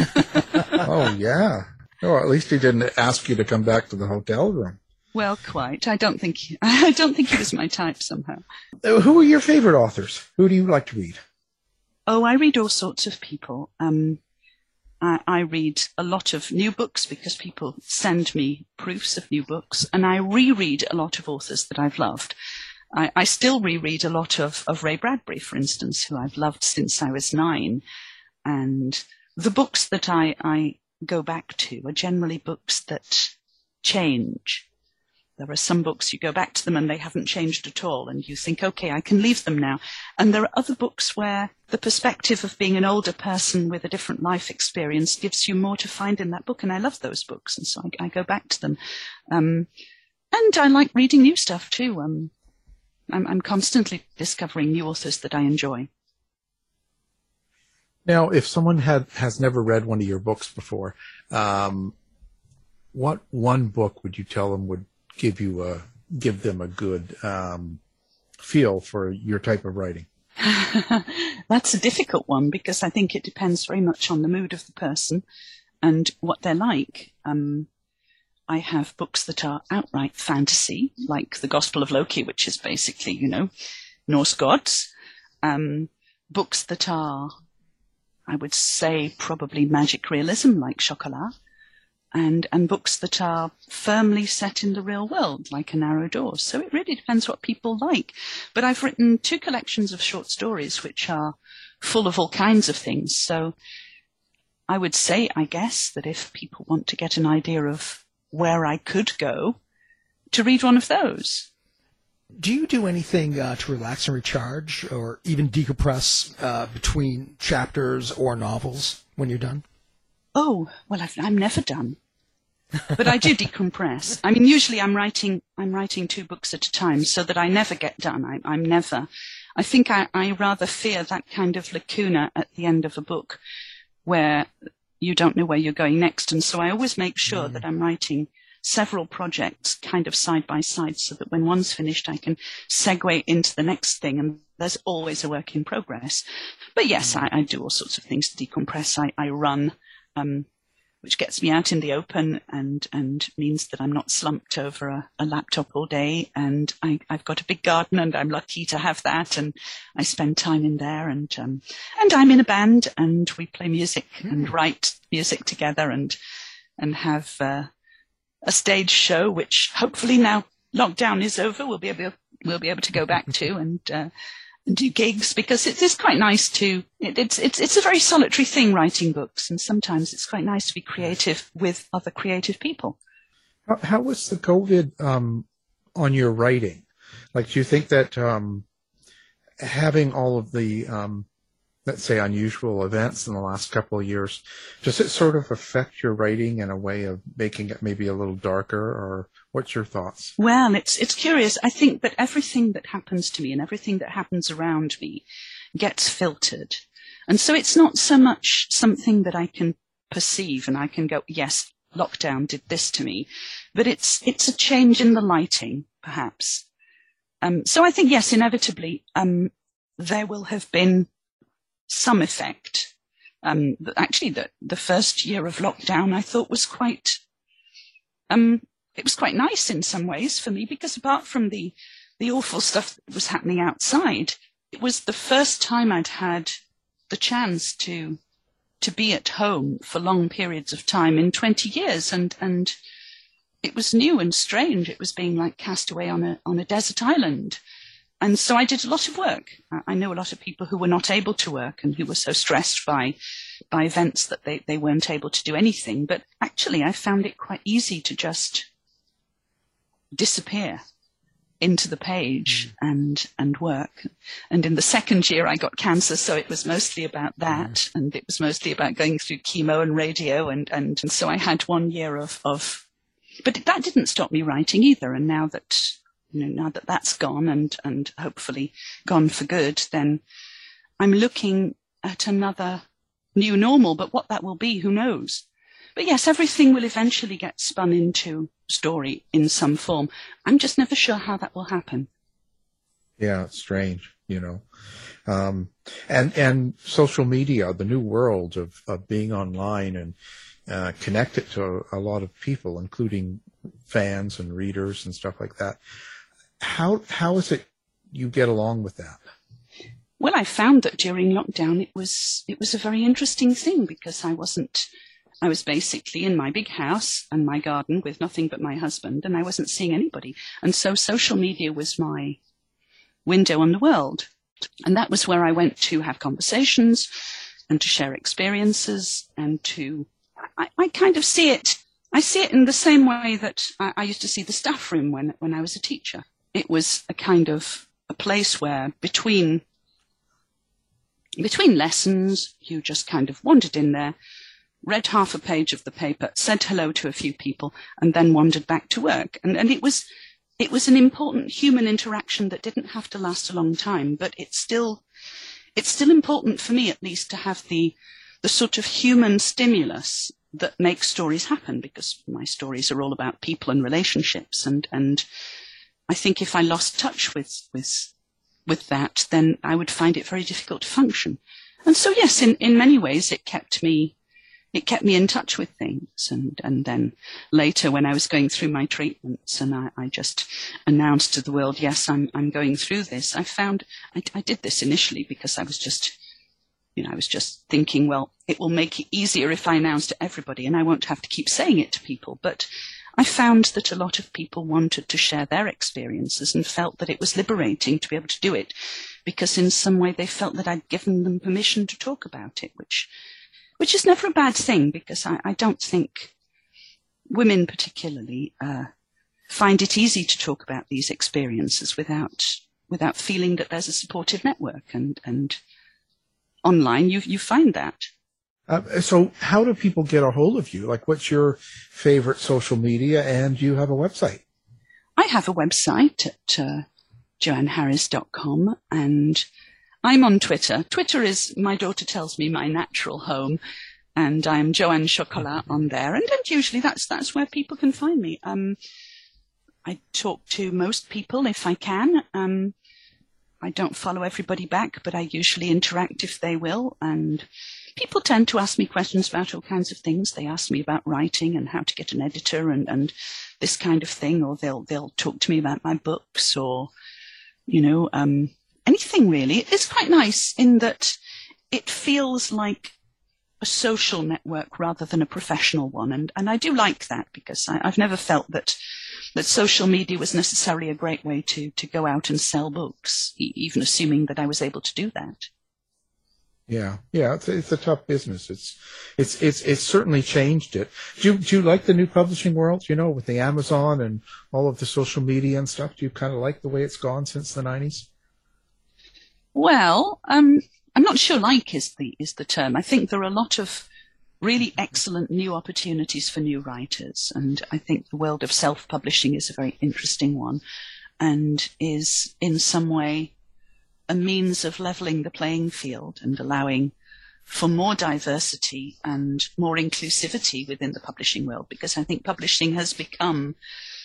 Oh, yeah. Or at least he didn't ask you to come back to the hotel room. Well, quite. I don't think he, I don't think he was my type somehow. Uh, who are your favorite authors? Who do you like to read? Oh, I read all sorts of people. Um, I, I read a lot of new books because people send me proofs of new books, and I reread a lot of authors that I've loved. I, I still reread a lot of, of Ray Bradbury, for instance, who I've loved since I was nine. And the books that I, I go back to are generally books that change. There are some books you go back to them and they haven't changed at all, and you think, okay, I can leave them now. And there are other books where the perspective of being an older person with a different life experience gives you more to find in that book, and I love those books, and so I, I go back to them. Um, and I like reading new stuff too. Um, I'm, I'm constantly discovering new authors that I enjoy. Now, if someone had has never read one of your books before, um, what one book would you tell them would give you a give them a good um, feel for your type of writing? That's a difficult one because I think it depends very much on the mood of the person and what they're like. Um, I have books that are outright fantasy, like The Gospel of Loki, which is basically, you know, Norse gods. Um, books that are, I would say, probably magic realism, like Chocolat. And, and books that are firmly set in the real world, like A Narrow Door. So it really depends what people like. But I've written two collections of short stories which are full of all kinds of things. So I would say, I guess, that if people want to get an idea of where I could go, to read one of those. Do you do anything uh, to relax and recharge or even decompress uh, between chapters or novels when you're done? Oh, well, I've, I'm never done. But I do decompress. I mean, usually I'm writing, I'm writing two books at a time so that I never get done. I, I'm never, I think I, I rather fear that kind of lacuna at the end of a book where you don't know where you're going next. And so I always make sure mm. that I'm writing several projects kind of side by side so that when one's finished, I can segue into the next thing. And there's always a work in progress. But yes, I, I do all sorts of things to decompress. I, I run, um, which gets me out in the open and, and means that I'm not slumped over a, a laptop all day. And I, I've got a big garden and I'm lucky to have that. And I spend time in there and, um, and I'm in a band and we play music mm. and write music together and, and have, uh, a stage show, which hopefully now lockdown is over, we'll be able, we'll be able to go back to and, uh, and do gigs because it is quite nice to, it, it's, it's, it's a very solitary thing writing books. And sometimes it's quite nice to be creative with other creative people. How, how was the COVID, um, on your writing? Like, do you think that, um, having all of the, um, let's say unusual events in the last couple of years, does it sort of affect your writing in a way of making it maybe a little darker, or what's your thoughts? Well, it's it's curious. I think that everything that happens to me and everything that happens around me gets filtered. And so it's not so much something that I can perceive and I can go, yes, lockdown did this to me, but it's it's a change in the lighting, perhaps. Um, so I think, yes, inevitably, um, there will have been some effect. Um, actually, the, the first year of lockdown I thought was quite, um, it was quite nice in some ways for me, because apart from the, the awful stuff that was happening outside, it was the first time I'd had the chance to, to be at home for long periods of time in twenty years. And, and it was new and strange. It was being like cast away on a, on a desert island. And so I did a lot of work. I know a lot of people who were not able to work and who were so stressed by by events that they, they weren't able to do anything. But actually, I found it quite easy to just disappear into the page mm. and and work. And in the second year, I got cancer, so it was mostly about that. Mm. And it was mostly about going through chemo and radio. And, and, and so I had one year of, of... But that didn't stop me writing either. And now that... You know, now that that's gone and, and hopefully gone for good, then I'm looking at another new normal, but what that will be, who knows? But yes, everything will eventually get spun into story in some form. I'm just never sure how that will happen. Yeah, it's strange, you know. Um, and, and social media, the new world of, of being online and uh, connected to a, a lot of people, including fans and readers and stuff like that. How how is it you get along with that? Well, I found that during lockdown it was it was a very interesting thing, because I wasn't I was basically in my big house and my garden with nothing but my husband, and I wasn't seeing anybody. And so social media was my window on the world. And that was where I went to have conversations and to share experiences and to I, I kind of see it I see it in the same way that I, I used to see the staff room when when I was a teacher. It was a kind of a place where between between lessons, you just kind of wandered in there, read half a page of the paper, said hello to a few people, and then wandered back to work. And, and it was it was an important human interaction that didn't have to last a long time, but it's still it's still important for me, at least, to have the the sort of human stimulus that makes stories happen, because my stories are all about people and relationships, and and I think if I lost touch with, with, with that, then I would find it very difficult to function. And so, yes, in, in many ways, it kept me, it kept me in touch with things. And, and then later, when I was going through my treatments and I, I just announced to the world, yes, I'm, I'm going through this, I found, I, I did this initially because I was just, you know, I was just thinking, well, it will make it easier if I announce to everybody and I won't have to keep saying it to people. But I found that a lot of people wanted to share their experiences and felt that it was liberating to be able to do it, because in some way they felt that I'd given them permission to talk about it, which which is never a bad thing, because I, I don't think women particularly uh, find it easy to talk about these experiences without without feeling that there's a supportive network, and, and online you you find that. Uh, so how do people get a hold of you? Like, what's your favorite social media? And you have a website? I have a website at uh, joanne harris dot com, and I'm on Twitter. Twitter is, my daughter tells me, my natural home, and I'm Joanne Chocolat on there. And, and usually that's that's where people can find me. Um, I talk to most people if I can. Um, I don't follow everybody back, but I usually interact if they will, and people tend to ask me questions about all kinds of things. They ask me about writing and how to get an editor and, and this kind of thing, or they'll they'll talk to me about my books, or, you know, um, anything really. It's quite nice in that it feels like a social network rather than a professional one, and, and I do like that, because I, I've never felt that that social media was necessarily a great way to, to go out and sell books, e- even assuming that I was able to do that. Yeah, yeah, it's, it's a tough business. It's, it's, it's, it's certainly changed it. Do you, do you like the new publishing world? You know, with the Amazon and all of the social media and stuff, do you kind of like the way it's gone since the nineties? Well, um, I'm not sure like is the, is the term. I think there are a lot of really excellent new opportunities for new writers. And I think the world of self-publishing is a very interesting one, and is in some way a means of leveling the playing field and allowing for more diversity and more inclusivity within the publishing world, because I think publishing has become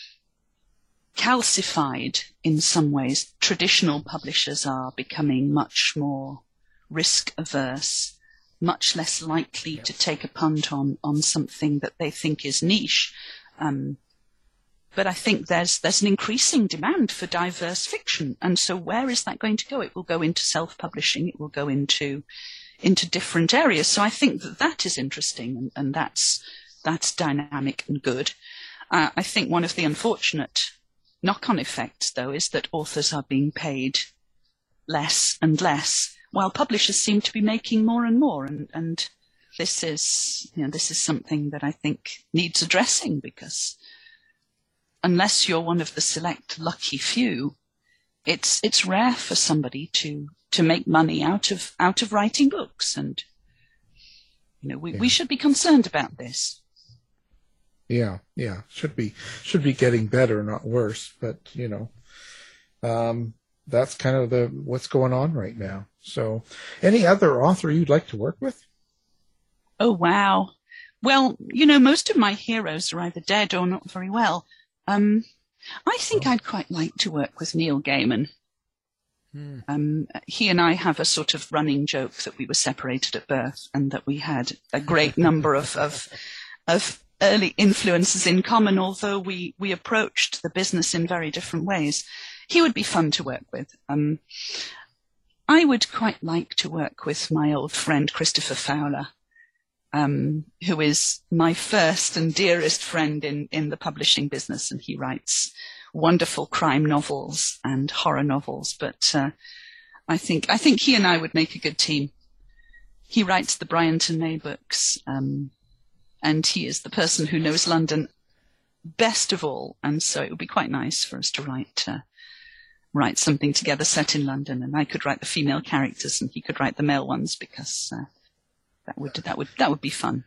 calcified in some ways. Traditional publishers are becoming much more risk averse much less likely to take a punt on, on something that they think is niche. Um, but I think there's there's an increasing demand for diverse fiction. And so where is that going to go? It will go into self-publishing. It will go into into different areas. So I think that that is interesting, and, and that's that's dynamic and good. Uh, I think one of the unfortunate knock-on effects, though, is that authors are being paid less and less, while publishers seem to be making more and more. And, and this is, you know, this is something that I think needs addressing, because unless you're one of the select lucky few, it's it's rare for somebody to to make money out of out of writing books. And you know, we, yeah. we should be concerned about this. Yeah, yeah, should be should be getting better, not worse. But you know, um, that's kind of the what's going on right now. So, any other author you'd like to work with? Oh wow! Well, you know, most of my heroes are either dead or not very well. Um, I think oh. I'd quite like to work with Neil Gaiman. Hmm. Um, he and I have a sort of running joke that we were separated at birth, and that we had a great number of of of early influences in common, although we, we approached the business in very different ways. He would be fun to work with. Um, I would quite like to work with my old friend Christopher Fowler, um, who is my first and dearest friend in, in the publishing business, and he writes wonderful crime novels and horror novels. But uh, I think I think he and I would make a good team. He writes the Bryanton May books, um, and he is the person who knows London best of all, and so it would be quite nice for us to write uh, write something together set in London, and I could write the female characters and he could write the male ones, because uh, that would that would that would be fun.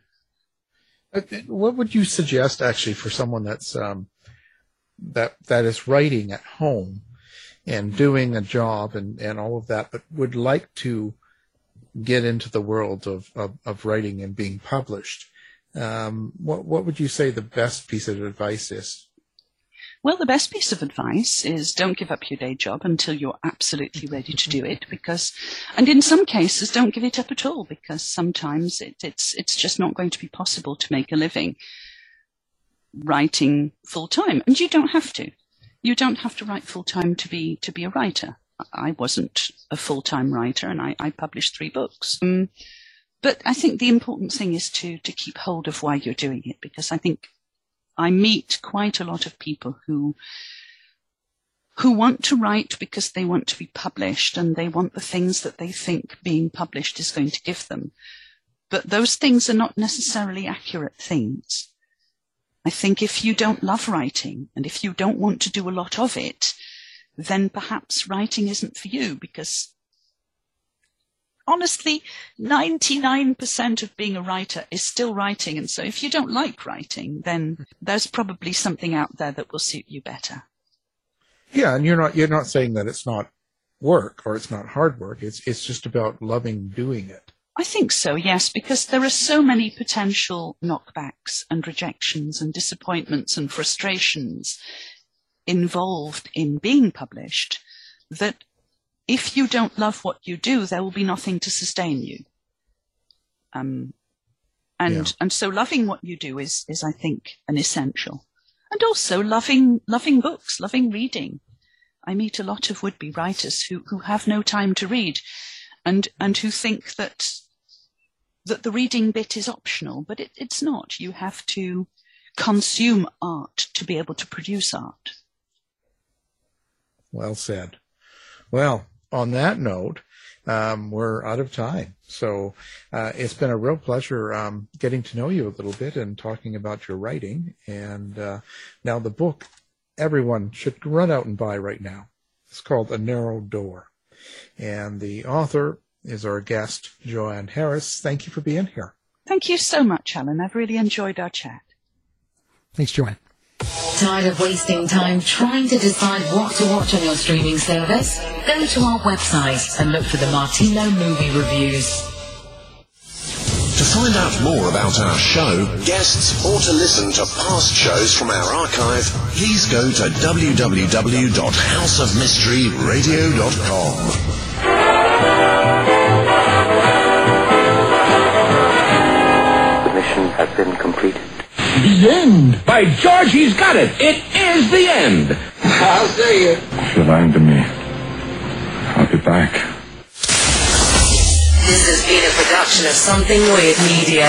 What would you suggest actually for someone that's um, that that is writing at home and doing a job and, and all of that, but would like to get into the world of, of, of writing and being published? Um, what what would you say the best piece of advice is? Well, the best piece of advice is don't give up your day job until you're absolutely ready to do it, because, and in some cases, don't give it up at all, because sometimes it, it's it's just not going to be possible to make a living writing full time, and you don't have to. You don't have to write full time to be to be a writer. I wasn't a full time writer, and I, I published three books. Um, But I think the important thing is to, to keep hold of why you're doing it, because I think I meet quite a lot of people who who want to write because they want to be published, and they want the things that they think being published is going to give them. But those things are not necessarily accurate things. I think if you don't love writing, and if you don't want to do a lot of it, then perhaps writing isn't for you, because honestly, ninety-nine percent of being a writer is still writing. And so if you don't like writing, then there's probably something out there that will suit you better. Yeah, and you're not you're not saying that it's not work or it's not hard work. It's it's just about loving doing it. I think so, yes, because there are so many potential knockbacks and rejections and disappointments and frustrations involved in being published that if you don't love what you do, there will be nothing to sustain you. Um, and yeah. and so loving what you do is, is, I think, an essential. And also loving loving books, loving reading. I meet a lot of would-be writers who, who have no time to read, and and who think that that the reading bit is optional, but it, it's not. You have to consume art to be able to produce art. Well said. Well, on that note, um, we're out of time. So uh, it's been a real pleasure um, getting to know you a little bit and talking about your writing. And uh, now the book everyone should run out and buy right now. It's called A Narrow Door. And the author is our guest, Joanne Harris. Thank you for being here. Thank you so much, Alan. I've really enjoyed our chat. Thanks, Joanne. Tired of wasting time trying to decide what to watch on your streaming service? Go to our website and look for the Martino Movie Reviews. To find out more about our show, guests, or to listen to past shows from our archive, please go to w w w dot house of mystery radio dot com. mission has been completed. The end! By George, he's got it! It is the end! I'll see you. If you're lying to me, I'll be back. This has been a production of Something Weird Media.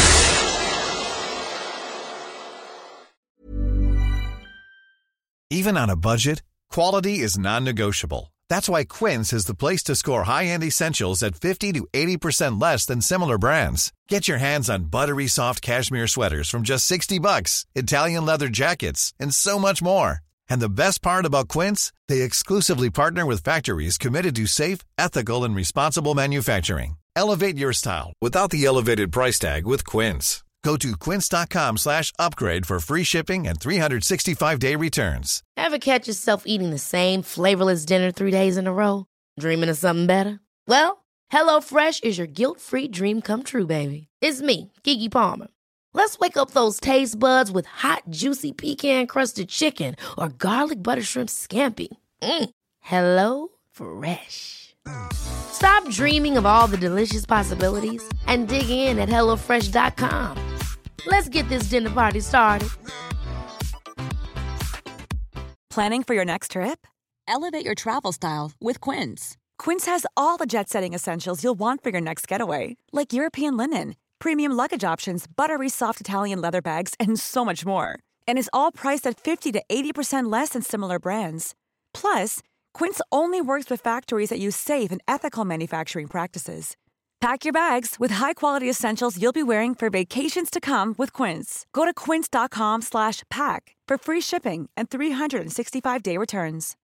Even on a budget, quality is non-negotiable. That's why Quince is the place to score high-end essentials at fifty to eighty percent less than similar brands. Get your hands on buttery soft cashmere sweaters from just sixty bucks, Italian leather jackets, and so much more. And the best part about Quince, they exclusively partner with factories committed to safe, ethical, and responsible manufacturing. Elevate your style without the elevated price tag with Quince. Go to quince.com slash upgrade for free shipping and three sixty-five day returns. Ever catch yourself eating the same flavorless dinner three days in a row? Dreaming of something better? Well, HelloFresh is your guilt-free dream come true, baby. It's me, Keke Palmer. Let's wake up those taste buds with hot, juicy pecan-crusted chicken or garlic butter shrimp scampi. Mm. Hello Fresh. Stop dreaming of all the delicious possibilities and dig in at hello fresh dot com. Let's get this dinner party started. Planning for your next trip? Elevate your travel style with Quince. Quince has all the jet-setting essentials you'll want for your next getaway, like European linen, premium luggage options, buttery soft Italian leather bags, and so much more. And is all priced at fifty to eighty percent less than similar brands. Plus, Quince only works with factories that use safe and ethical manufacturing practices. Pack your bags with high-quality essentials you'll be wearing for vacations to come with Quince. Go to quince.com slash pack for free shipping and three sixty-five day returns.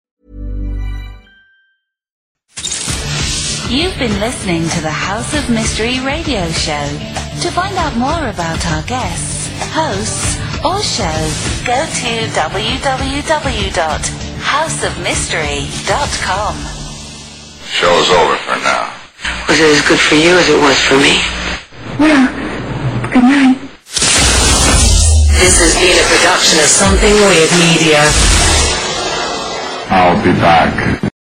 You've been listening to the House of Mystery radio show. To find out more about our guests, hosts, or show, go to w w w dot house of mystery dot com. Show's over for now. Was it as good for you as it was for me? Well, good night. This has been a production of Something Weird Media. I'll be back.